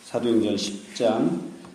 사도행전 10장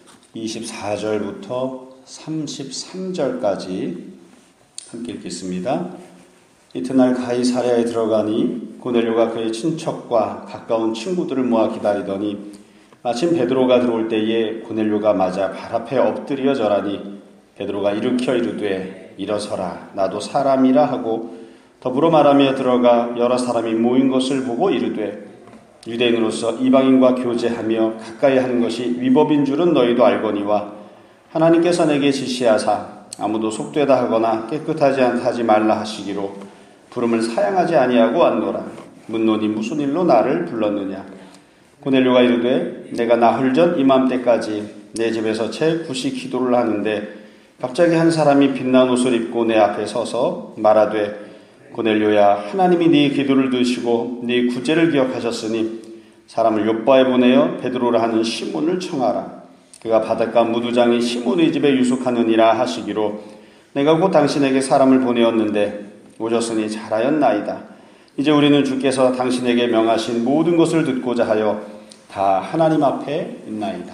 24절부터 33절까지 함께 읽겠습니다. 이튿날 가이사랴에 들어가니 고넬료가 그의 친척과 가까운 친구들을 모아 기다리더니 마침 베드로가 들어올 때에 고넬료가 맞아 발 앞에 엎드려 절하니 베드로가 일으켜 이르되 일어서라 나도 사람이라 하고 더불어 말하며 들어가 여러 사람이 모인 것을 보고 이르되 유대인으로서 이방인과 교제하며 가까이 하는 것이 위법인 줄은 너희도 알거니와 하나님께서 내게 지시하사 아무도 속되다 하거나 깨끗하지 않다 하지 말라 하시기로 부름을 사양하지 아니하고 왔노라. 묻노니 무슨 일로 나를 불렀느냐. 고넬료가 이르되 내가 나흘 전 이맘때까지 내 집에서 채 굿이 기도를 하는데 갑자기 한 사람이 빛난 옷을 입고 내 앞에 서서 말하되 고넬료야 하나님이 네 기도를 들으시고 네 구제를 기억하셨으니 사람을 요바에 보내어 베드로라 하는 시몬을 청하라. 그가 바닷가 무두장이 시몬의 집에 유숙하느니라 하시기로 내가 곧 당신에게 사람을 보내었는데 오셨으니 잘하였나이다. 이제 우리는 주께서 당신에게 명하신 모든 것을 듣고자 하여 다 하나님 앞에 있나이다.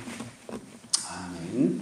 아멘.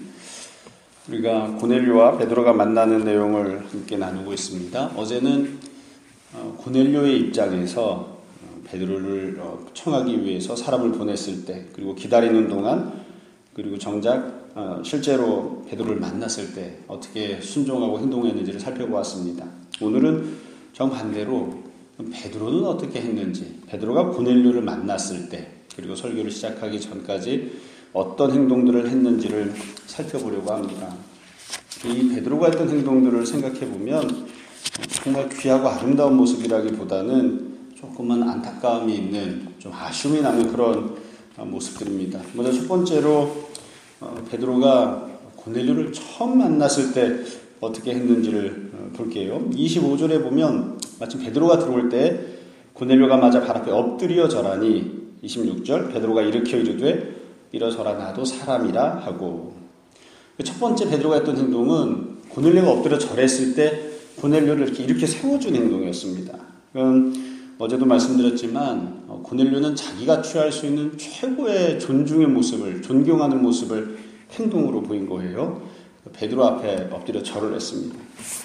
우리가 고넬료와 베드로가 만나는 내용을 함께 나누고 있습니다. 어제는 고넬료의 입장에서 베드로를 청하기 위해서 사람을 보냈을 때, 그리고 기다리는 동안, 그리고 정작 실제로 베드로를 만났을 때 어떻게 순종하고 행동했는지를 살펴보았습니다. 오늘은 정반대로 베드로는 어떻게 했는지, 베드로가 고넬료를 만났을 때, 그리고 설교를 시작하기 전까지 어떤 행동들을 했는지를 살펴보려고 합니다. 이 베드로가 했던 행동들을 생각해보면 정말 귀하고 아름다운 모습이라기보다는 조금은 안타까움이 있는, 좀 아쉬움이 나는 그런 모습들입니다. 먼저 첫 번째로 베드로가 고넬료를 처음 만났을 때 어떻게 했는지를 볼게요. 25절에 보면 마침 베드로가 들어올 때 고넬료가 맞아 발 앞에 엎드려 절하니 26절 베드로가 일으켜 이르되 일어서라 나도 사람이라 하고, 첫 번째 베드로가 했던 행동은 고넬료가 엎드려 절했을 때 고넬료를 이렇게 세워준 행동이었습니다. 어제도 말씀드렸지만 고넬료는 자기가 취할 수 있는 최고의 존중의 모습을, 존경하는 모습을 행동으로 보인 거예요. 베드로 앞에 엎드려 절을 했습니다.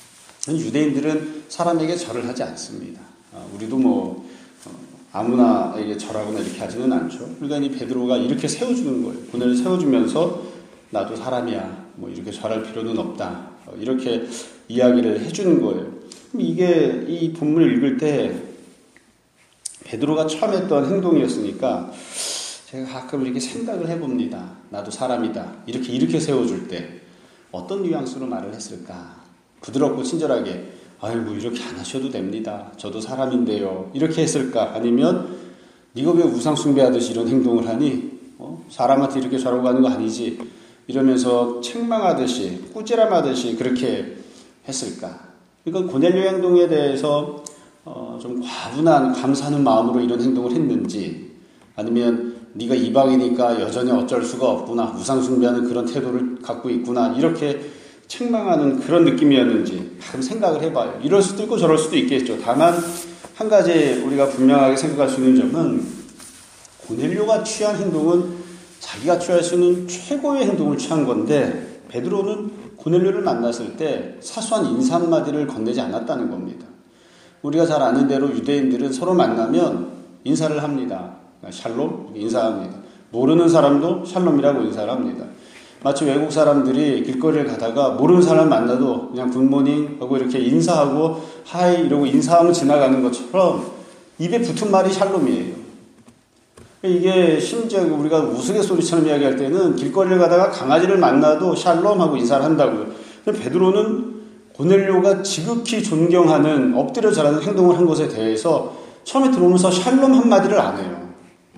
유대인들은 사람에게 절을 하지 않습니다. 우리도 아무나에게 절하거나 이렇게 하지는 않죠. 그러니까 이 베드로가 이렇게 세워주는 거예요. 고넬을 세워주면서 나도 사람이야, 이렇게 절할 필요는 없다, 이렇게 이야기를 해주는 거예요. 이게 이 본문을 읽을 때 베드로가 처음 했던 행동이었으니까 제가 가끔 이렇게 생각을 해봅니다. 나도 사람이다, 이렇게 세워줄 때 어떤 뉘앙스로 말을 했을까? 부드럽고 친절하게 아이고 이렇게 안 하셔도 됩니다, 저도 사람인데요, 이렇게 했을까? 아니면 네가 왜 우상 숭배하듯이 이런 행동을 하니? 사람한테 이렇게 절하고 가는 거 아니지? 이러면서 책망하듯이, 꾸지람하듯이 그렇게 했을까? 그러니까 고넬료 행동에 대해서 좀 과분한 감사하는 마음으로 이런 행동을 했는지, 아니면 네가 이방이니까 여전히 어쩔 수가 없구나, 우상 숭배하는 그런 태도를 갖고 있구나, 이렇게 책망하는 그런 느낌이었는지 가끔 생각을 해봐요. 이럴 수도 있고 저럴 수도 있겠죠. 다만 한 가지 우리가 분명하게 생각할 수 있는 점은 고넬료가 취한 행동은 자기가 취할 수 있는 최고의 행동을 취한 건데, 베드로는 고넬료를 만났을 때 사소한 인사 한마디를 건네지 않았다는 겁니다. 우리가 잘 아는 대로 유대인들은 서로 만나면 인사를 합니다. 샬롬 인사합니다. 모르는 사람도 샬롬이라고 인사를 합니다. 마치 외국 사람들이 길거리를 가다가 모르는 사람 만나도 그냥 굿모닝 하고 이렇게 인사하고 하이 이러고 인사하면 지나가는 것처럼 입에 붙은 말이 샬롬이에요. 이게 심지어 우리가 우스갯소리처럼 이야기할 때는 길거리를 가다가 강아지를 만나도 샬롬 하고 인사를 한다고요. 베드로는 고넬료가 지극히 존경하는, 엎드려 절하는 행동을 한 것에 대해서 처음에 들어오면서 샬롬 한마디를 안 해요.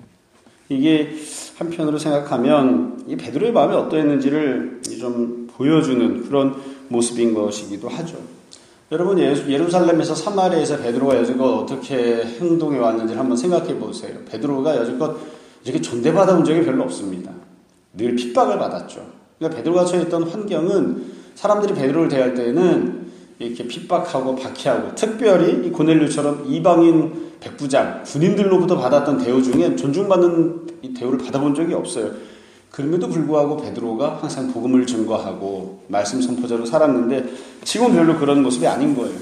이게 한편으로 생각하면 이 베드로의 마음이 어떠했는지를 좀 보여주는 그런 모습인 것이기도 하죠. 여러분, 예루살렘에서 사마리아에서 베드로가 여지껏 어떻게 행동해 왔는지를 한번 생각해 보세요. 베드로가 여지껏 이렇게 존대받아온 적이 별로 없습니다. 늘 핍박을 받았죠. 그러니까 베드로가 처했던 환경은, 사람들이 베드로를 대할 때는 이렇게 핍박하고 박해하고, 특별히 이 고넬료처럼 이방인 백부장, 군인들로부터 받았던 대우 중에 존중받는 이 대우를 받아본 적이 없어요. 그럼에도 불구하고 베드로가 항상 복음을 증거하고 말씀 선포자로 살았는데 지금 별로 그런 모습이 아닌 거예요.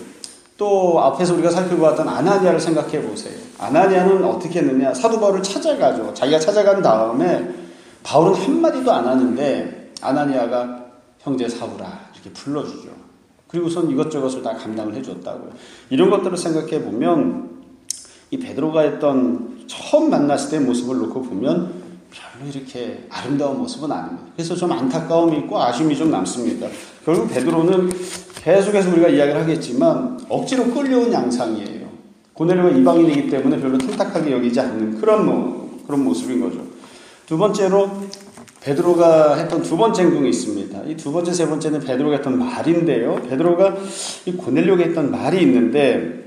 또 앞에서 우리가 살펴보았던 아나니아를 생각해 보세요. 아나니아는 어떻게 했느냐? 사도 바울을 찾아가죠. 자기가 찾아간 다음에 바울은 한마디도 안 하는데 아나니아가 형제 사울아 이렇게 불러주죠. 그리고선 이것저것을 다 감당을 해줬다고요. 이런 것들을 생각해 보면 이 베드로가 했던 처음 만났을 때 모습을 놓고 보면 별로 이렇게 아름다운 모습은 아닙니다. 그래서 좀 안타까움이 있고 아쉬움이 좀 남습니다. 결국 베드로는 계속해서 우리가 이야기를 하겠지만 억지로 끌려온 양상이에요. 고넬료가 이방인이기 때문에 별로 탐탁하게 여기지 않는 그런 모습인 거죠. 두 번째로 베드로가 했던 두 번째 행동이 있습니다. 이 두 번째, 세 번째는 베드로가 했던 말인데요. 베드로가 이 고넬료가 했던 말이 있는데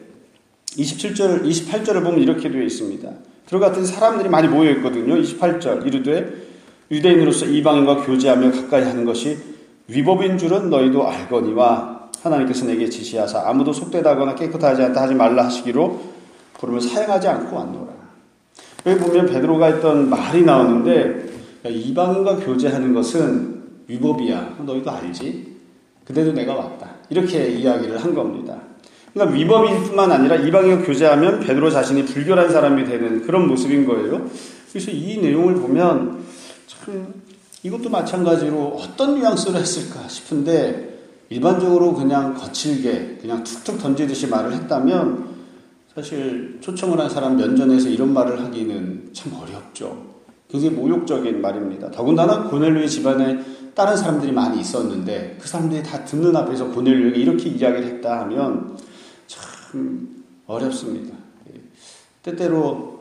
27절, 28절을 보면 이렇게 되어 있습니다. 들어갔더니 사람들이 많이 모여 있거든요. 28절 이르되 유대인으로서 이방인과 교제하며 가까이 하는 것이 위법인 줄은 너희도 알거니와 하나님께서 내게 지시하사 아무도 속되다거나 깨끗하지 않다 하지 말라 하시기로 부름을 사용하지 않고 왔노라. 여기 보면 베드로가 했던 말이 나오는데 이방인과 교제하는 것은 위법이야. 너희도 알지? 그대도 내가 왔다. 이렇게 이야기를 한 겁니다. 그러니까 위법일 뿐만 아니라 이방인과 교제하면 베드로 자신이 불결한 사람이 되는 그런 모습인 거예요. 그래서 이 내용을 보면 참 이것도 마찬가지로 어떤 뉘앙스로 했을까 싶은데 일반적으로 그냥 거칠게 그냥 툭툭 던지듯이 말을 했다면 사실 초청을 한 사람 면전에서 이런 말을 하기는 참 어렵죠. 굉장히 모욕적인 말입니다. 더군다나 고넬료의 집안에 다른 사람들이 많이 있었는데 그 사람들이 다 듣는 앞에서 고넬료에게 이렇게 이야기를 했다 하면 참 어렵습니다. 때때로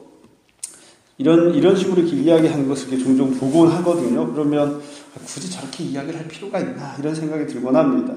이런 식으로 이렇게 이야기하는 것을 종종 보곤 하거든요. 그러면 굳이 저렇게 이야기를 할 필요가 있나 이런 생각이 들곤 합니다.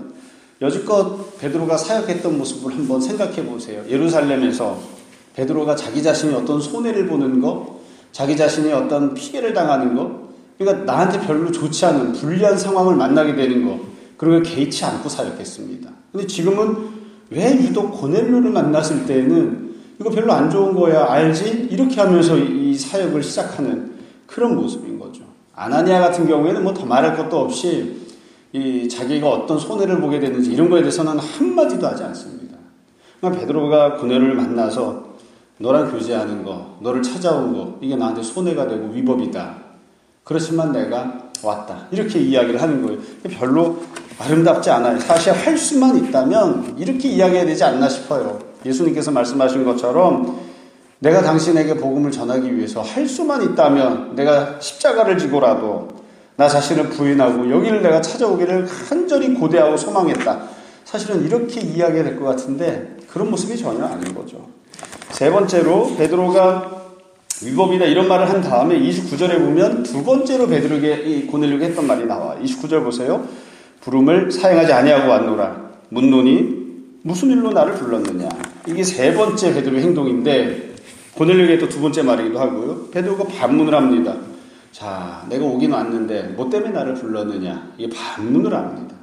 여지껏 베드로가 사역했던 모습을 한번 생각해 보세요. 예루살렘에서 베드로가 자기 자신이 어떤 손해를 보는 것, 자기 자신이 어떤 피해를 당하는 것, 그러니까 나한테 별로 좋지 않은 불리한 상황을 만나게 되는 것, 그런 걸 개의치 않고 사역했습니다. 근데 지금은 왜 유독 고넬료를 만났을 때에는 이거 별로 안 좋은 거야 알지? 이렇게 하면서 이 사역을 시작하는 그런 모습인 거죠. 아나니아 같은 경우에는 뭐 더 말할 것도 없이 이 자기가 어떤 손해를 보게 되는지 이런 거에 대해서는 한마디도 하지 않습니다. 그러니까 베드로가 고넬료를 만나서 너랑 교제하는 거, 너를 찾아온 거 이게 나한테 손해가 되고 위법이다. 그렇지만 내가 왔다. 이렇게 이야기를 하는 거예요. 별로 아름답지 않아요. 사실 할 수만 있다면 이렇게 이야기해야 되지 않나 싶어요. 예수님께서 말씀하신 것처럼 내가 당신에게 복음을 전하기 위해서 할 수만 있다면 내가 십자가를 지고라도 나 자신을 부인하고 여기를 내가 찾아오기를 간절히 고대하고 소망했다. 사실은 이렇게 이야기해야 될 것 같은데 그런 모습이 전혀 아닌 거죠. 세 번째로 베드로가 위법이다 이런 말을 한 다음에 29절에 보면 두 번째로 베드로에게 고넬료에게 했던 말이 나와요. 29절 보세요. 부름을 사용하지 아니하고 왔노라. 묻노니 무슨 일로 나를 불렀느냐. 이게 세 번째 베드로의 행동인데 고넬료에게 또 두 번째 말이기도 하고요. 베드로가 반문을 합니다. 자, 내가 오긴 왔는데 뭐 때문에 나를 불렀느냐. 이게 반문을 합니다.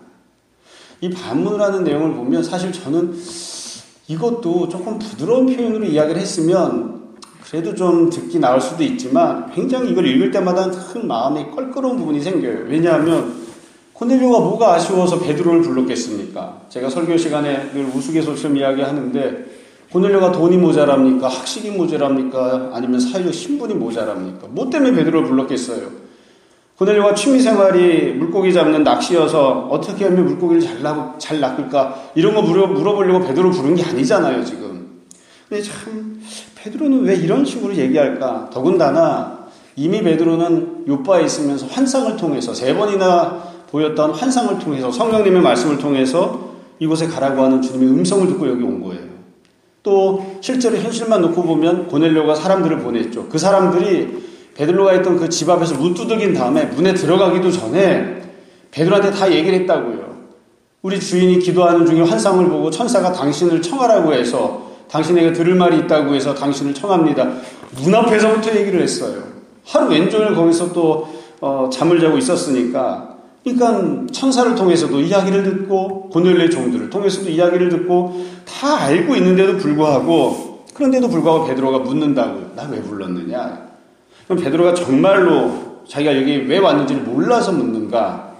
이 반문을 하는 내용을 보면 사실 저는 이것도 조금 부드러운 표현으로 이야기를 했으면 그래도 좀 듣기 나을 수도 있지만 굉장히 이걸 읽을 때마다 큰 마음에 껄끄러운 부분이 생겨요. 왜냐하면 고넬료가 뭐가 아쉬워서 베드로를 불렀겠습니까? 제가 설교 시간에 늘 우스갯소리처럼 이야기하는데 고넬료가 돈이 모자랍니까? 학식이 모자랍니까? 아니면 사회적 신분이 모자랍니까? 뭐 때문에 베드로를 불렀겠어요? 고넬료가 취미생활이 물고기 잡는 낚시여서 어떻게 하면 물고기를 잘 낚을까? 이런 거 물어보려고 베드로를 부른 게 아니잖아요, 지금. 근데 참 베드로는 왜 이런 식으로 얘기할까? 더군다나 이미 베드로는 요바에 있으면서 환상을 통해서 세 번이나 보였던 환상을 통해서 성령님의 말씀을 통해서 이곳에 가라고 하는 주님의 음성을 듣고 여기 온 거예요. 또 실제로 현실만 놓고 보면 고넬료가 사람들을 보냈죠. 그 사람들이 베드로가 있던 그 집 앞에서 문 두들긴 다음에 문에 들어가기도 전에 베드로한테 다 얘기를 했다고요. 우리 주인이 기도하는 중에 환상을 보고 천사가 당신을 청하라고 해서 당신에게 들을 말이 있다고 해서 당신을 청합니다. 문 앞에서부터 얘기를 했어요. 하루 왼종일 거기서 또 잠을 자고 있었으니까 그러니까 천사를 통해서도 이야기를 듣고 고넬료의 종들을 통해서도 이야기를 듣고 다 알고 있는데도 불구하고 그런데도 불구하고 베드로가 묻는다고요. 나 왜 불렀느냐? 그럼 베드로가 정말로 자기가 여기 왜 왔는지를 몰라서 묻는가?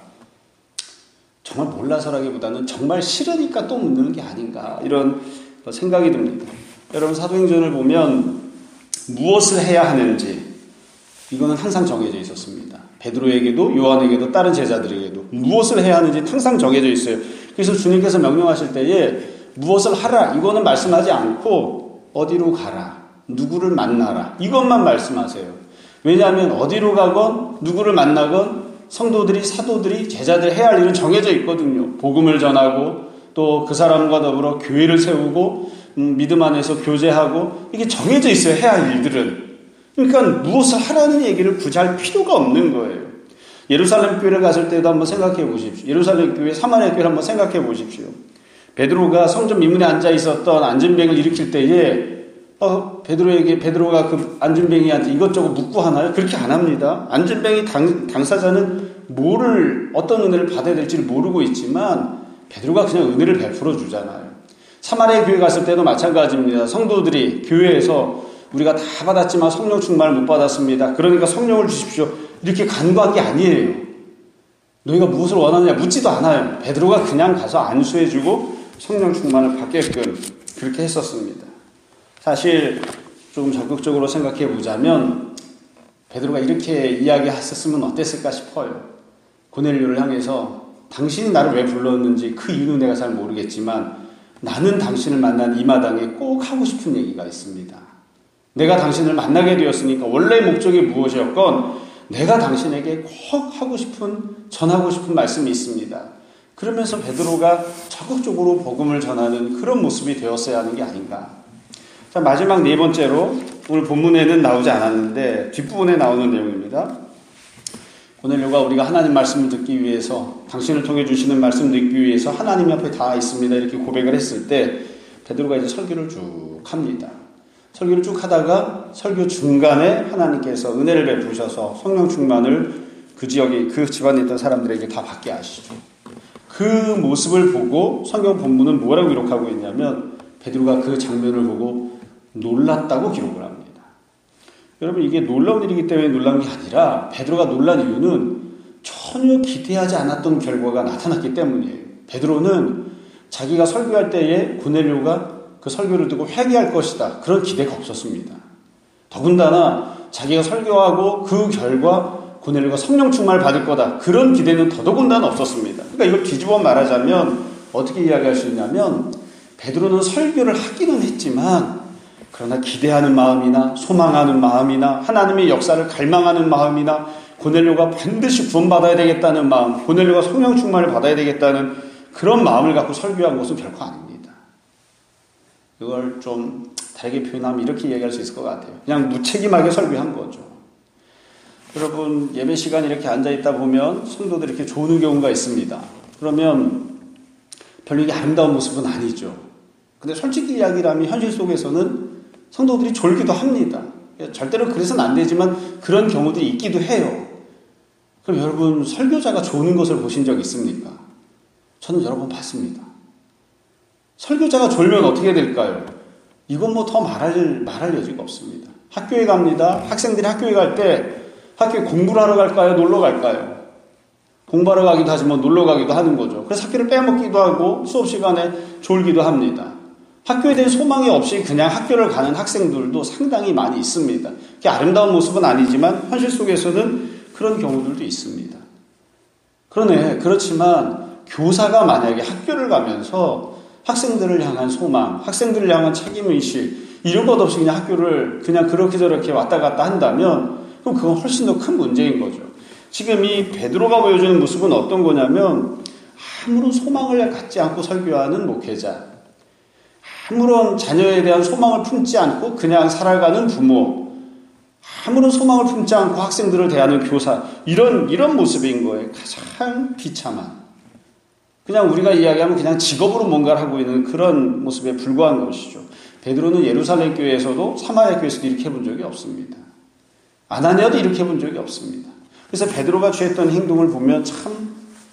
정말 몰라서라기보다는 정말 싫으니까 또 묻는 게 아닌가 이런 생각이 듭니다. 여러분 사도행전을 보면 무엇을 해야 하는지 이거는 항상 정해져 있었습니다. 베드로에게도 요한에게도 다른 제자들에게도 무엇을 해야 하는지 항상 정해져 있어요. 그래서 주님께서 명령하실 때에 무엇을 하라 이거는 말씀하지 않고 어디로 가라 누구를 만나라 이것만 말씀하세요. 왜냐하면 어디로 가건 누구를 만나건 성도들이 사도들이 제자들 해야 할 일은 정해져 있거든요. 복음을 전하고 또 그 사람과 더불어 교회를 세우고 믿음 안에서 교제하고 이게 정해져 있어요. 해야 할 일들은. 그러니까 무엇을 하라는 얘기를 굳이 할 필요가 없는 거예요. 예루살렘 교회를 갔을 때도 한번 생각해 보십시오. 예루살렘 교회, 사마리아 교회를 한번 생각해 보십시오. 베드로가 성전 민문에 앉아 있었던 안진뱅이를 일으킬 때에 베드로가 그 안진뱅이한테 이것저것 묻고 하나요? 그렇게 안 합니다. 안진뱅이 당사자는 어떤 은혜를 받아야 될지를 모르고 있지만 베드로가 그냥 은혜를 베풀어 주잖아요. 사마리아 교회 갔을 때도 마찬가지입니다. 성도들이 교회에서 우리가 다 받았지만 성령 충만을 못 받았습니다. 그러니까 성령을 주십시오. 이렇게 간구한 게 아니에요. 너희가 무엇을 원하느냐 묻지도 않아요. 베드로가 그냥 가서 안수해주고 성령 충만을 받게끔 그렇게 했었습니다. 사실 좀 적극적으로 생각해 보자면 베드로가 이렇게 이야기했었으면 어땠을까 싶어요. 고넬료를 향해서 당신이 나를 왜 불렀는지 그 이유는 내가 잘 모르겠지만 나는 당신을 만난 이 마당에 꼭 하고 싶은 얘기가 있습니다. 내가 당신을 만나게 되었으니까 원래 목적이 무엇이었건 내가 당신에게 꼭 전하고 싶은 말씀이 있습니다. 그러면서 베드로가 적극적으로 복음을 전하는 그런 모습이 되었어야 하는 게 아닌가. 자, 마지막 네 번째로 오늘 본문에는 나오지 않았는데 뒷부분에 나오는 내용입니다. 고넬료가 우리가 하나님 말씀을 듣기 위해서 당신을 통해 주시는 말씀을 듣기 위해서 하나님 옆에 다 있습니다. 이렇게 고백을 했을 때 베드로가 이제 설교를 쭉 합니다. 설교를 쭉 하다가 설교 중간에 하나님께서 은혜를 베푸셔서 성령 충만을 그 지역에 그 집안에 있던 사람들에게 다 받게 하시죠. 그 모습을 보고 성경 본문은 뭐라고 기록하고 있냐면 베드로가 그 장면을 보고 놀랐다고 기록을 합니다. 여러분 이게 놀라운 일이기 때문에 놀란 게 아니라 베드로가 놀란 이유는 전혀 기대하지 않았던 결과가 나타났기 때문이에요. 베드로는 자기가 설교할 때에 고넬료가 그 설교를 듣고 회개할 것이다. 그런 기대가 없었습니다. 더군다나 자기가 설교하고 그 결과 고넬료가 성령 충만을 받을 거다. 그런 기대는 더더군다나 없었습니다. 그러니까 이걸 뒤집어 말하자면 어떻게 이야기할 수 있냐면 베드로는 설교를 하기는 했지만 그러나 기대하는 마음이나 소망하는 마음이나 하나님의 역사를 갈망하는 마음이나 고넬료가 반드시 구원받아야 되겠다는 마음, 고넬료가 성령 충만을 받아야 되겠다는 그런 마음을 갖고 설교한 것은 결코 아닙니다. 이걸 좀 다르게 표현하면 이렇게 이야기할 수 있을 것 같아요. 그냥 무책임하게 설교한 거죠. 여러분 예배 시간 이렇게 앉아있다 보면 성도들이 이렇게 조는 경우가 있습니다. 그러면 별로 이게 아름다운 모습은 아니죠. 근데 솔직히 이야기라면 현실 속에서는 성도들이 졸기도 합니다. 절대로 그래서는 안 되지만 그런 경우들이 있기도 해요. 그럼 여러분 설교자가 조는 것을 보신 적 있습니까? 저는 여러 번 봤습니다. 설교자가 졸면 어떻게 될까요? 이건 뭐 더 말할 여지가 없습니다. 학교에 갑니다. 학생들이 학교에 갈 때 학교에 공부를 하러 갈까요? 놀러 갈까요? 공부하러 가기도 하지만 놀러 가기도 하는 거죠. 그래서 학교를 빼먹기도 하고 수업 시간에 졸기도 합니다. 학교에 대한 소망이 없이 그냥 학교를 가는 학생들도 상당히 많이 있습니다. 그게 아름다운 모습은 아니지만 현실 속에서는 그런 경우들도 있습니다. 그렇지만 교사가 만약에 학교를 가면서 학생들을 향한 소망, 학생들을 향한 책임의식 이런 것 없이 그냥 학교를 그냥 그렇게 저렇게 왔다 갔다 한다면 그럼 그건 훨씬 더 큰 문제인 거죠. 지금 이 베드로가 보여주는 모습은 어떤 거냐면 아무런 소망을 갖지 않고 설교하는 목회자, 아무런 자녀에 대한 소망을 품지 않고 그냥 살아가는 부모, 아무런 소망을 품지 않고 학생들을 대하는 교사, 이런 모습인 거예요. 가장 비참한. 그냥 우리가 이야기하면 그냥 직업으로 뭔가를 하고 있는 그런 모습에 불과한 것이죠. 베드로는 예루살렘 교회에서도 사마리아 교회에서도 이렇게 해본 적이 없습니다. 아나니아도 이렇게 해본 적이 없습니다. 그래서 베드로가 취했던 행동을 보면 참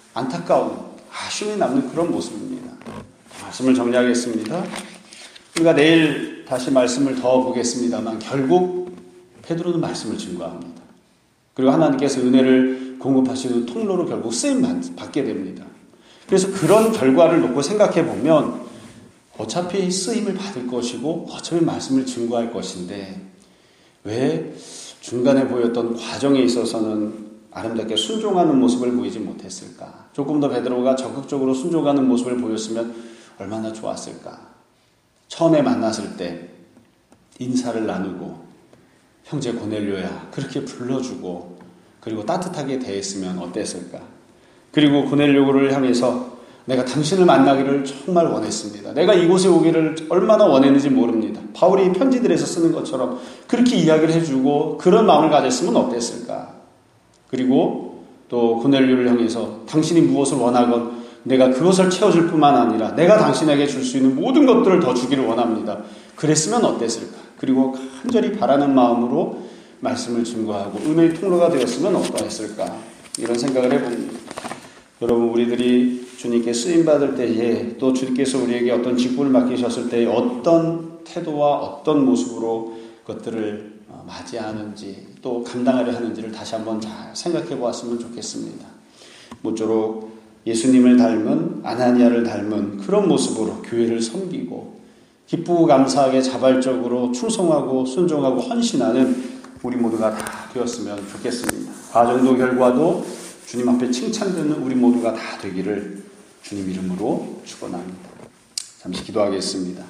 안타까운, 아쉬움이 남는 그런 모습입니다. 말씀을 정리하겠습니다. 우리가 내일 다시 말씀을 더 보겠습니다만 결국 베드로는 말씀을 증거합니다. 그리고 하나님께서 은혜를 공급하시는 통로로 결국 쓰임 받게 됩니다. 그래서 그런 결과를 놓고 생각해 보면 어차피 쓰임을 받을 것이고 어차피 말씀을 증거할 것인데 왜 중간에 보였던 과정에 있어서는 아름답게 순종하는 모습을 보이지 못했을까? 조금 더 베드로가 적극적으로 순종하는 모습을 보였으면 얼마나 좋았을까? 처음에 만났을 때 인사를 나누고 형제 고넬료야 그렇게 불러주고 그리고 따뜻하게 대했으면 어땠을까? 그리고 고넬료를 향해서 내가 당신을 만나기를 정말 원했습니다. 내가 이곳에 오기를 얼마나 원했는지 모릅니다. 바울이 편지들에서 쓰는 것처럼 그렇게 이야기를 해주고 그런 마음을 가졌으면 어땠을까? 그리고 또 고넬료를 향해서 당신이 무엇을 원하건 내가 그것을 채워줄 뿐만 아니라 내가 당신에게 줄 수 있는 모든 것들을 더 주기를 원합니다. 그랬으면 어땠을까? 그리고 간절히 바라는 마음으로 말씀을 증거하고 은혜의 통로가 되었으면 어떠했을까? 이런 생각을 해봅니다. 여러분, 우리들이 주님께 쓰임받을 때에 또 주님께서 우리에게 어떤 직분을 맡기셨을 때에 어떤 태도와 어떤 모습으로 그것들을 맞이하는지 또 감당하려 하는지를 다시 한번 잘 생각해 보았으면 좋겠습니다. 모쪼록 예수님을 닮은 아나니아를 닮은 그런 모습으로 교회를 섬기고 기쁘고 감사하게 자발적으로 충성하고 순종하고 헌신하는 우리 모두가 다 되었으면 좋겠습니다. 과정도 결과도 주님 앞에 칭찬되는 우리 모두가 다 되기를 주님 이름으로 축원합니다. 잠시 기도하겠습니다.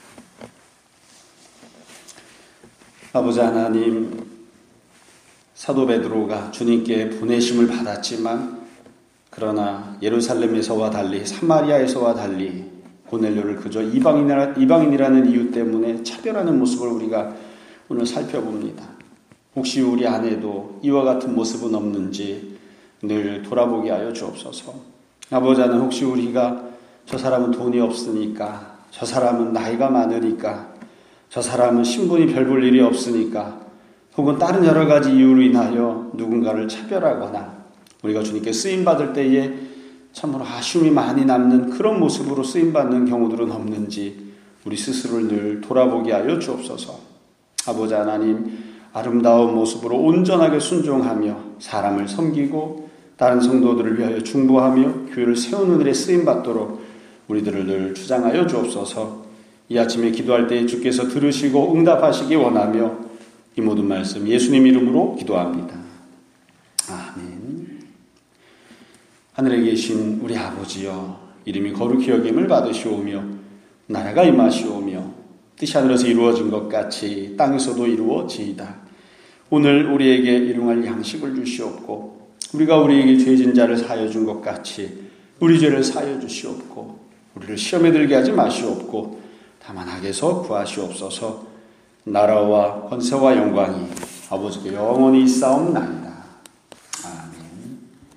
아버지 하나님, 사도 베드로가 주님께 보내심을 받았지만 그러나 예루살렘에서와 달리 사마리아에서와 달리 고넬료를 그저 이방인이라는 이유 때문에 차별하는 모습을 우리가 오늘 살펴봅니다. 혹시 우리 안에도 이와 같은 모습은 없는지 늘 돌아보게 하여 주옵소서. 아버지 하나님, 혹시 우리가 저 사람은 돈이 없으니까, 저 사람은 나이가 많으니까, 저 사람은 신분이 별 볼 일이 없으니까, 혹은 다른 여러 가지 이유로 인하여 누군가를 차별하거나 우리가 주님께 쓰임받을 때에 참으로 아쉬움이 많이 남는 그런 모습으로 쓰임받는 경우들은 없는지 우리 스스로를 늘 돌아보게 하여 주옵소서. 아버지 하나님, 아름다운 모습으로 온전하게 순종하며 사람을 섬기고 다른 성도들을 위하여 중보하며 교회를 세우는 일에 쓰임받도록 우리들을 늘 주장하여 주옵소서. 이 아침에 기도할 때 주께서 들으시고 응답하시기 원하며 이 모든 말씀 예수님 이름으로 기도합니다. 아멘. 하늘에 계신 우리 아버지여, 이름이 거룩히 여김을 받으시오며 나라가 임하시오며 뜻이 하늘에서 이루어진 것 같이 땅에서도 이루어지이다. 오늘 우리에게 일용할 양식을 주시옵고 우리가 우리에게 죄진 자를 사하여 준 것 같이 우리 죄를 사하여 주시옵고 우리를 시험에 들게 하지 마시옵고 다만 악에서 구하시옵소서. 나라와 권세와 영광이 아버지께 영원히 있사옵나이다.